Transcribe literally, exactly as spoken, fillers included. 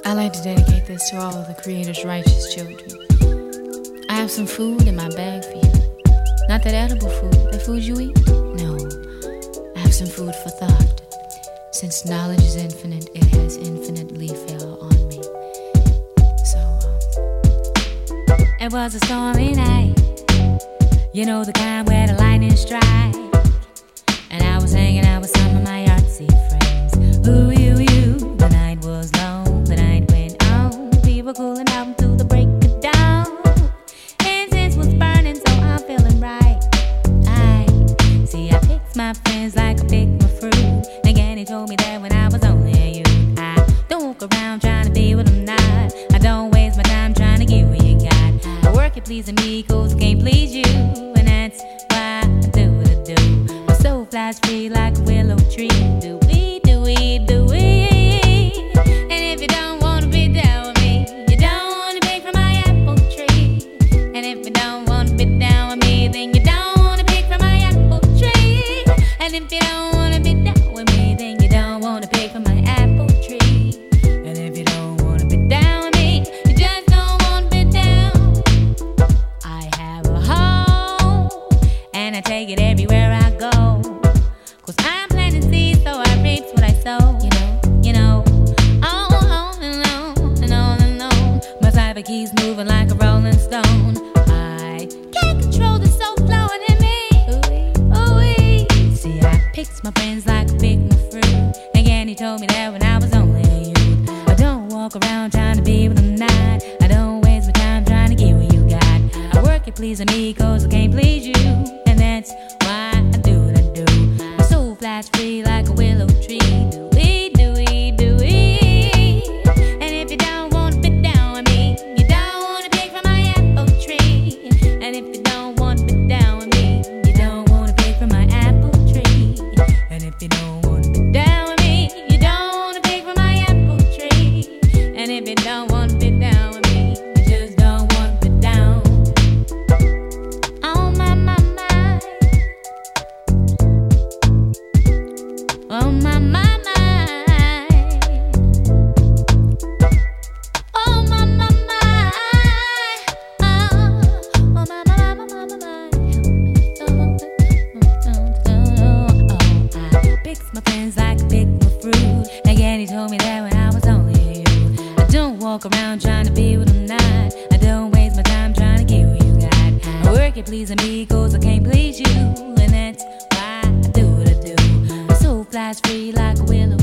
I like to dedicate this to all of the Creator's righteous children. I have some food in my bag for you. Not that edible food, the food you eat. No, I have some food for thought. Since knowledge is infinite, it has infinitely fell on me. So, um, it was a stormy night. You know the kind where the lightning strikes. And I was hanging out with some of my artsy friends. Ooh, you, you. The night was long, the night went on. We were cooling out until the break of dawn. Incense was burning, so I'm feeling right. I see, I picked my friends like I picked my fruit. Again, he told me that when I was only a youth. I don't walk around trying to be what I'm not. I don't waste my time trying to get what you got. I work at pleasing me, cause I can't please you. And that's why I do what I do. My soul flies free like a willow tree. Do we, do we, do we? And if you don't wanna be down with me, you don't wanna pick from my apple tree. And if you don't wanna be down with me, then you don't wanna pick from my apple tree. And if you don't wanna be down with me, then you don't wanna pick from my apple tree. And if you don't wanna be down with me, you just don't wanna be down. I have a home, and I take it everywhere I go. Cause I'm planting seeds, so I reap what I sow. You know, you know, on and on and on and on. My cyber keys moving like a rolling stone. I can't control the soul flowing in me. Ooh-wee. See, I picked my friends like I picked my fruit. Again, he told me that when I was only a youth. I don't walk around trying to be what I'm not. I don't waste my time trying to get what you got. I work at pleasing me, cause I can't please you. And that's why I do what I do. My soul flies free like a willow tree. Do we, do we, do we? And if you don't wanna be down with me, you don't wanna pick from my apple tree. And if you don't wanna be down with me, you don't wanna pick from my apple tree. And if you don't wanna be down with me, you don't wanna pick from my apple tree. And if you don't wanna be down with me, you just don't wanna be down. Oh my, my, my. Oh my, my, my. Oh my, my, my. Oh, oh my, my, my, my, my, my. Oh, I picked my friends like I picked my fruit. Again, he told me that when I was only a youth. I don't walk around trying to be what I'm not. I don't waste my time trying to get what you got. I work at pleasing me, cause I can't please you. And that's why I do what I do. My soul flies free like a willow